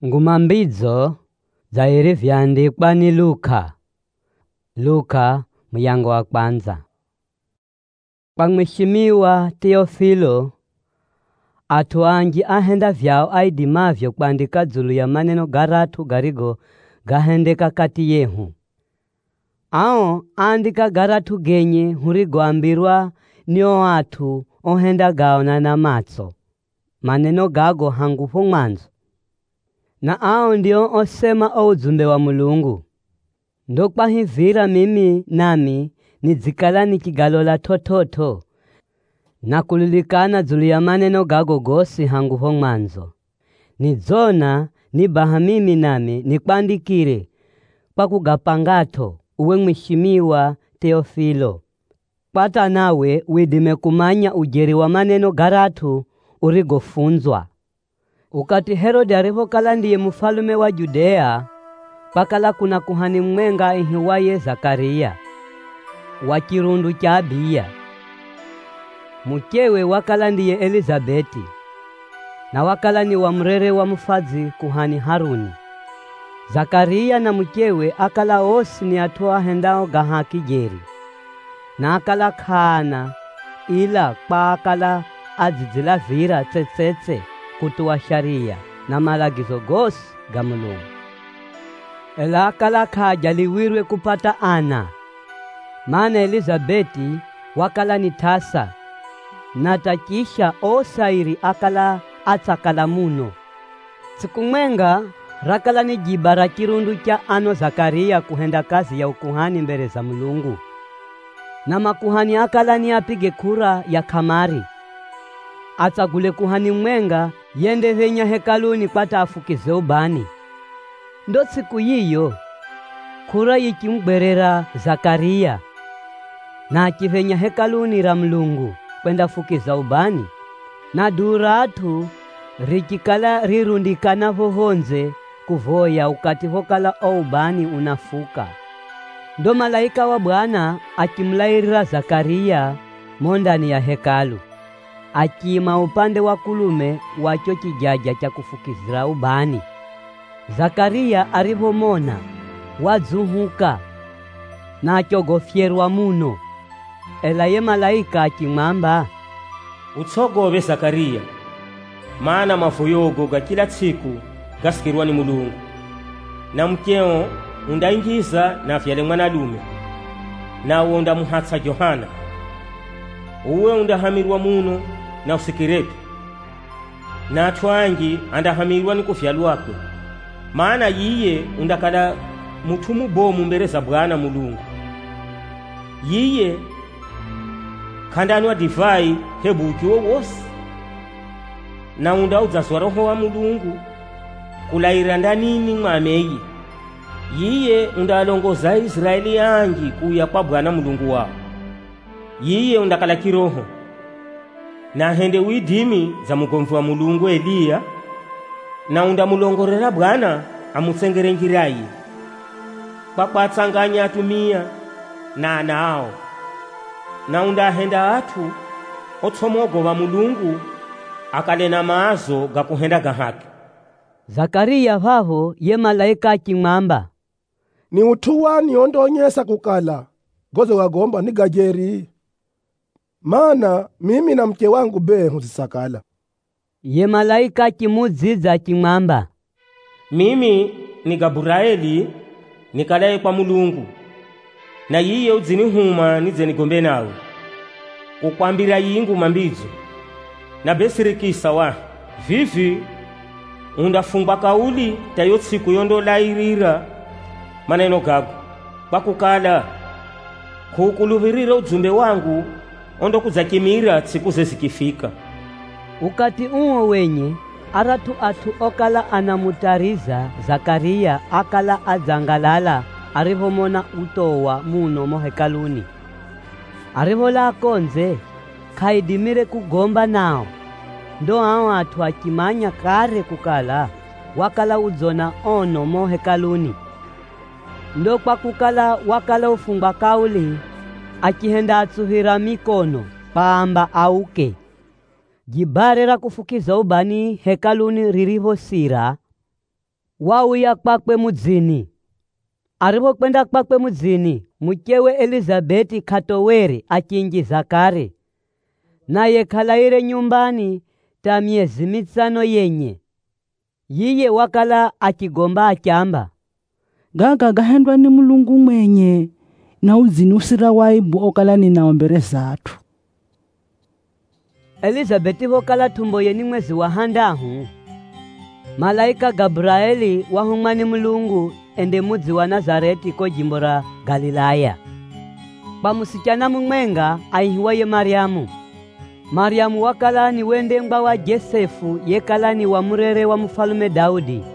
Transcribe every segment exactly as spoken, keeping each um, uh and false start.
Ngumambidzo zairi vyandikwa ni Luka. Luka muyango wa kwanza. Kwa mheshimiwa Theofilo, atu anji ahenda vyao aidimavyo kuandika dzulu ya maneno garatu garigo gahendeka kati yehu. Ao andika garatu genye hurigo ambirwa nio atu ohenda gaona na matso. Maneno gago hangufu mwanzo. Na ao ndio osema ujumbe wa Mulungu. Ndo kwa hivira mimi nami nizikala nikigalola tototo na kulilikana dzulu ya maneno gago gosi hangufu mwanzo. Nizona nibaha mimi nami nikwandikire kwa kugapangato uwe mheshimiwa Theofilo. Pata nawe widime kumanya ujeri wa maneno garatu urigofunzwa. Ukati Herode alivokala ndiye mfalume wa Judea, pakala kuna kuhani mwenga ihiwaye Zakaria wa kirundu cha Abiya. Mkewe wakala ndiye Elizabeti, na wakala ni wa mrere wa mfazi kuhani Haruni. Zakaria na mkewe akala osi ni atoa hendao gahaki jeri, na akala kana ila kwa akala azizila vira tsetsetse kutuwa sharia na malagizo gosi ga Mulungu. Ela akala kajaliwirwe kupata ana, maana Elizabeti wakala ni tasa, na takisha osairi akala atsakala muno. Siku mwenga rakala ni jibara kirundu cha ano Zakaria kuhenda kazi ya ukuhani mbele za Mulungu. Na makuhani akala ni apige kura ya kamari, atsagule kuhani mwenga yende venya hekaluni kwa tafukize ubani. Ndo siku yiyo kura yikimberera Zakaria na akivenya hekaluni ra Mulungu kwenda fukiza ubani, na duratu rikikala rirundikana vohonze kuvoya ukati vokala o ubani unafuka. Ndo malaika wa Bwana akimlairira Zakaria mondani ya hekalu, akima upande wa kulume wacho kijaja cha kufukizira ubani. Zakaria arivomona wazuhuka na achogofyerwa muno. Ela ye malaika akimwamba, utsogobe Zakaria, maana mafuyogo ga kila tsiku gasikirwa ni Mulungu, na mkeo undaingiza na fyale mwanalume, na uonda muhatsa Johana. Uwe undahamirwa muno na usikirete, na atwangi andahamirwa ni kufyalwakwe, maana yiye undakala mutumu bomu mbere za Bwana Mulungu. Yiye kandanwa divai hebuki wo wose, na unda udzaswa Roho wa Mulungu kulaira ndanini mwameyi. Yiye undalongoza Israeli yangi kuya kwa Bwana Mulungu wao. Yiye undakala kiroho, na hende widimi za mugomvu wa Mulungu Eliya, na undamulongorera Bwana amutsengere njirayi kwa kwatsanganya atumia na anao, na undahenda atu otsomogo wa Mulungu akale na maazo ga kuhenda gahaki. Zakaria vavo ye malaika akimwamba, ni utuwani ondonyesa kukala gozo wagomba ni gajeri, maana mimi na mke wangu behu zisakala. Ye malaika akimuziza akimwamba, mimi ni Gabrieli nikalaye kwa Mulungu, na yiye udzinihuma nize nigombe nawe kukwambira yingu mambizo na besirikisa wa vivi undafungwa kauli tayo tsiku yondolairira maneno gago kwa kukala kukuluvirira ujumbe wangu ondo kuzakimira tsiku zezikifika. Ukati uo wenye aratu atu okala anamutariza Zakaria akala adzangalala arivomona utowa muno mohekaluni. Arivola konze kaidimire kugomba nao. Ndo hao atu akimanya kare kukala wakala udzona ono mohekaluni. Ndo kwa kukala wakala ufungwa kauli akihenda atsuhira mikono paamba auke. Jibare ra kufukiza ubani hekaluni ririvo sira wauya kwakwe mudzini. Aripokwenda kwakwe mudzini, mkewe Elizabeti katoweri achingiza kare, naye kalaire nyumbani ta miezi mitsano yenye. Yiye wakala akigomba achamba, gaga gahendwa ni Mulungu mwenye, na udzini usira waibu okala ninaombere zatu. Elizabeti vokala tumbo yeni mwezi wa handahu, malaika Gabrieli wahumani Mulungu ende mudzi wa Nazareti ko jimbo la Galilaya, pa musichana mumwenga aihiwaye Mariamu. Mariamu wakala ni wendengwa wa Josefu yekala ni wa murere wa mfalume Daudi.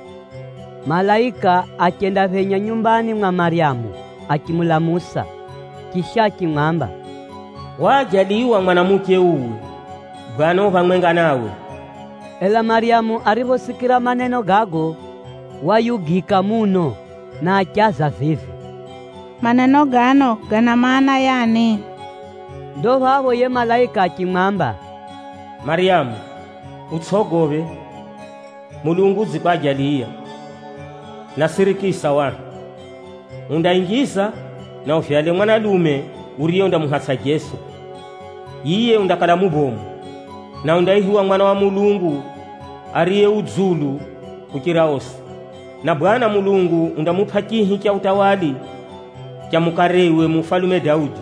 Malaika akenda venya nyumbani mwa Mariamu akimulamusa, kisha akimwamba, wajaliwa mwanamuke uwe, bwana vamwenga nawe. Ela Mariamu arivosikira maneno gago, wayugika muno na achaza vivi, maneno gano gana maana yani? Ndo vavo ye malaika akimwamba, Mariamu, utsogobe, Mulungu zikwajalia na sirikisa wanu, undaingiza na ufyale mwanalume uriye undamuhasa Yesu. Yiye undakala mubomu na undaihiwa mwana wa Mulungu ariye udzulu kukira osi, na Bwana Mulungu undamupa chihi cha utawali cha mukarewe mufalume Daudi.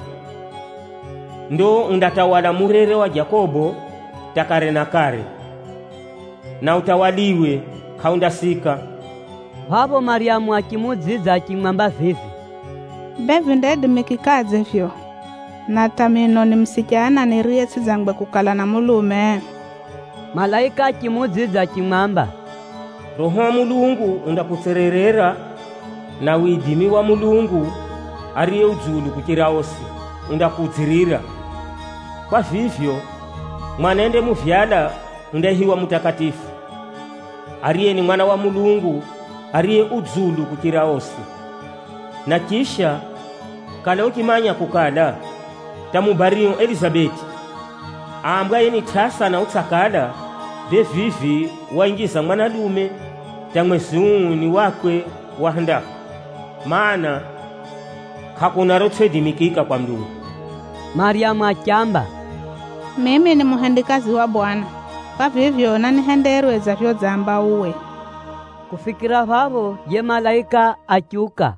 Ndo undatawala murere wa Yakobo takare na kare, na utawaliwe kaundasika. Hapo Mariamu akimudziza akimwamba vivi, bevi ndedi mikikaze vyo, na tamino ni msichana niriye sizangwe kukala na mulume. Malaika akimudziza akimwamba, Roho wa Mulungu undakutsererera, na widimi wa Mulungu ariye udzulu kukira osi undakudzirira. Kwa vivyo mwanende muvyala undahiwa mutakatifu, ariye ni mwana wa Mulungu ariye udzulu kukira osi. Na kisha kala ukimanya kukala tamubariyo Elizabeti ambwa yeni tasa na utsakala bevivi waingiza mwanalume tamwezuni wakwe wahanda, maana hakuna rotswedimikika kwa Mulungu. Mariamu achamba, mimi ni muhandikazi wa Bwana, kwa vivyo nanihenderweza vyo zamba uwe. Kufikira vavo ye malaika achuka.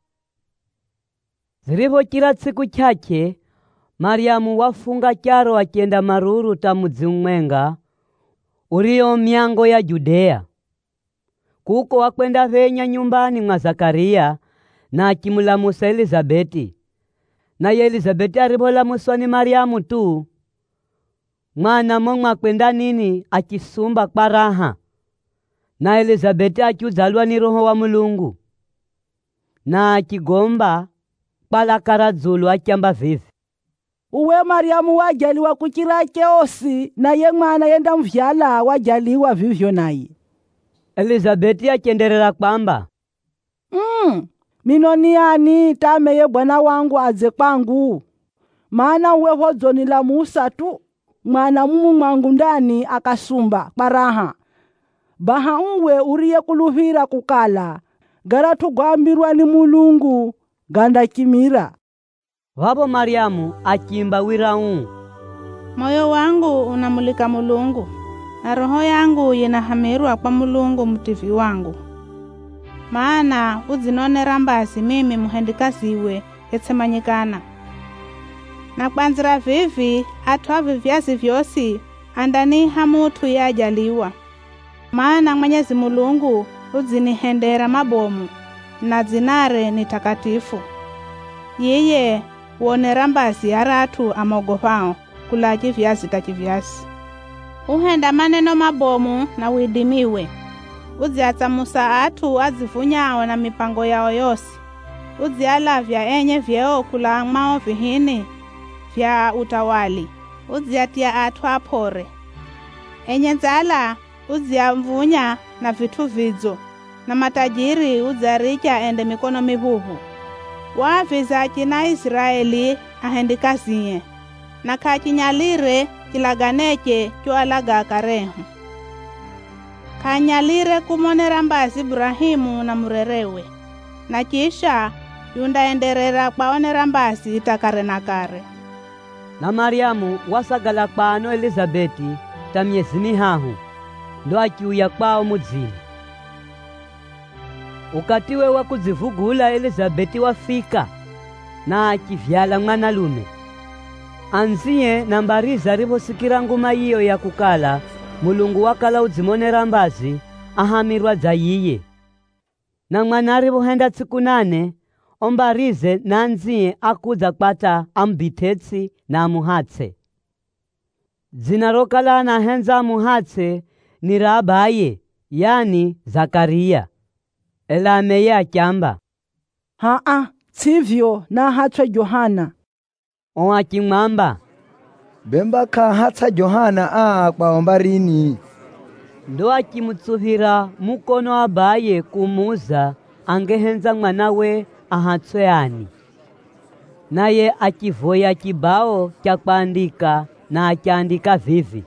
Zirivo kila siku chache, Mariamu wafunga charo akienda maruru ta mudzi mwenga uriyo miango ya Judea. Kuko wakwenda venya nyumbani mwa Zakaria na akimulamusa Elizabeti. Na ye Elizabeti arivolamuswa ni Mariamu tu, mwana momwa kwenda nini akisumba kwa raha. Na Elizabeti akuzalwa ni Roho wa Mulungu, na akigomba pala karadzulu akiamba vivi, uwe Mariamu wajaliwa kukira cheosi, na ye mwana yenda mvyala wajaliwa vivyo naye. Elizabeti akiendelea kwamba, mm, minoni ani tame ye bwana wangu aze kwangu, maana uwe hodzoni la Musa tu, mwana mumu mwangu ndani akasumba paraha. Baha uwe uriye kuluhira kukala, gara tugambirwa ni Mulungu ganda kimira. Wapo Mariamu akimba wirau, moyo wangu unamulika Mulungu, na roho yangu yenahamirwa kwa Mulungu mtivi wangu. Maana udzinonera mbasi mimi muhendikaziwe yetsemanyikana. Na kwanzira vivi atwa vivyasi vyosi andaniha mutu yajaliwa. Maana Mwenyezi Mulungu udzinihendera mabomu, na zinare ni takatifu. Yeye wonera mbasi aratu amogopao kulaji vyasi tachivyasi. Uhenda maneno mabomu na widimiwe. Udziatsa musa atu azivunyao na mipango yao yosi. Udzialavya enye vyeo kula mao vihini vya utawali. Udziatia atu apore. Enye nzala udziamvunya na vitu vidzo, na matajiri udzaricha ende mikono mivuvu. Waviza china Israeli ahendikaziye, na kachinyalire chilaganeche chualaga karehu. hanyalire kumonera mbazi Ibrahimu na murerewe, na kisha yundaenderera kwaonera mbazi takare na kare. Na Mariamu wasagala kwano Elizabeti ta miezi mihahu, ndo akiuya kwao mudzini. Ukatiwe wa kuzivugula Elizabeti wafika, na akivyala mwanalume. Anziye na mbariza rivosikira nguma iyo ya kukala Mulungu wakala udzimonera mbazi ahamirwa dza yiye. Na mwana rivohenda tsiku nane, ombarize na anziye akudza kwata ambitetsi na amuhatse. Dzina rokala anahenza amuhatse ni ra abaye, yani Zakariya. Elameye akyamba, haa tsivyo na hatswe Johana. Oakimwamba, bemba kahatsa Johana a kwaomba rini. Ndo akimutsuhira mukono abaye kumuza angehenza mwanawe ahatswe ani. Naye akivoya kibao kya kuandika na akiandika vivi,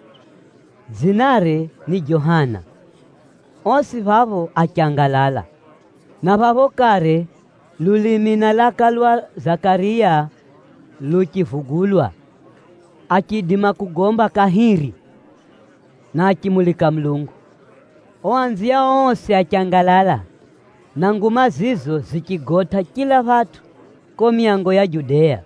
dzinare ni Johana. Osi vavo akyangalala. Na vavo kare lulimi na laka lwa Zakariya lukivugulwa, akidima kugomba kahiri na akimulika Mulungu. Oanzia onse akyangalala, na nguma zizo zikigota kila vatu ko miango ya Judea.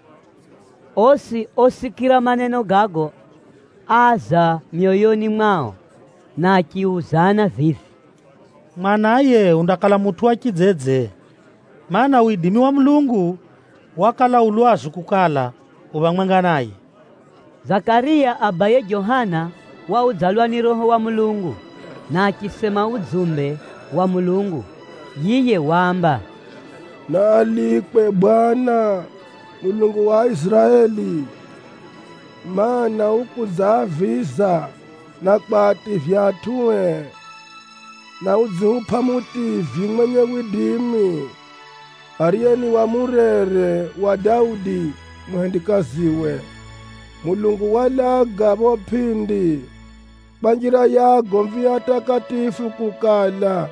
Osi osikira maneno gago aza mioyoni mwao, na akiuzana vivi, mwanaye undakala mutu wa chidzedze, mana uidimi wa Mulungu wakala ulwazu kukala uvamwanga naye. Zakariya abaye Johana wa udzalwa ni Roho wa Mulungu, na akisema udzumbe wa Mulungu, yiye wamba, Nalikwe Bwana Mulungu wa Israeli, mana ukuzaviza na kwati vyatue na udziupa mutivi mwenye widimi, Arieni wa murere wa Daudi muhendikaziwe. Mulungu walaga bopindi banjira yago mvia takatifu kukala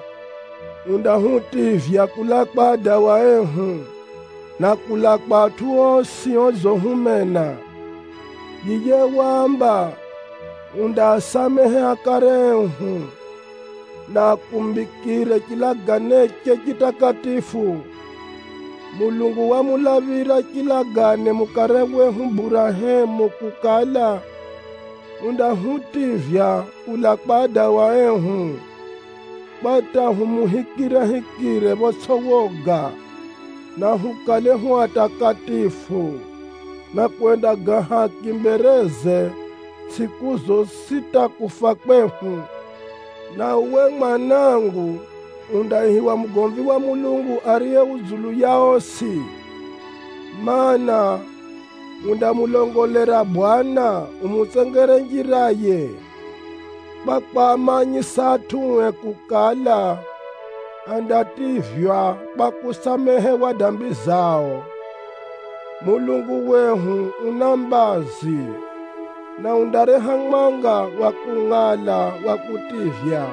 undahutivya kulakwa dawa ehu na kulakwa tuosi ozohumena. Yiye wamba undasamehe akarehu na kumbikire kilaganeke kitakatifu. Mulungu wa mulavira kilagane mukarewehu Burahemu kukala undahutivya kulakwa dawa ehu bata humuhikire hikire botsowoga na hukalehu atakatifu na kwenda gahaki mbereze siku zosita kufa kwehu. Na uwe mwanangu undahiwa mgomvi wa Mulungu ariye uzulu yaosi, mana undamulongolera Bwana umutsengere njiraye bakpamanyisa tuwe kukala andativya bakusamehewa dambi zao. Mulungu wehu unambazi na undarehang'manga wakung'ala wakutivya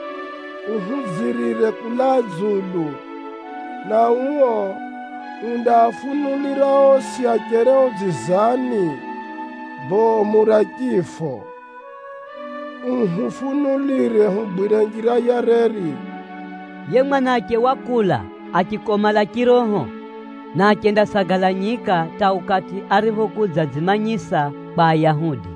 uhuzirire kulazulu, na uo undafunulira osi akereo zizani bo murakifo. Uhufunulire hubwire njira ya reri. Ye mwanake wakula akikomala kiroho, na akenda sagalanyika taukati arivokudza dzimanyisa kwa Ayahudi.